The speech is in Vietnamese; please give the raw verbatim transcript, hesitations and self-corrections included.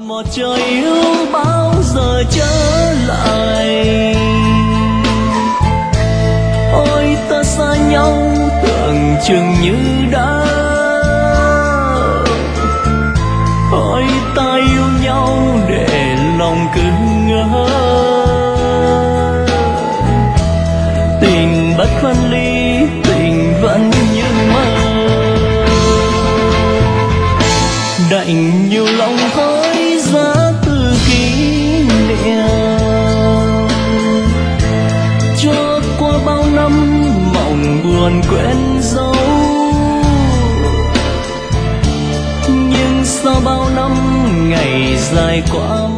một trời yêu bao giờ trở lại. Ôi ta xa nhau tưởng chừng như đã, ôi ta yêu nhau để lòng cứ ngỡ. Tình bất phân ly, tình vẫn như mơ. Đành nhiều lòng hối giá từ kỷ niệm, cho qua bao năm mộng buồn quên dấu. Nhưng sau bao năm ngày dài qua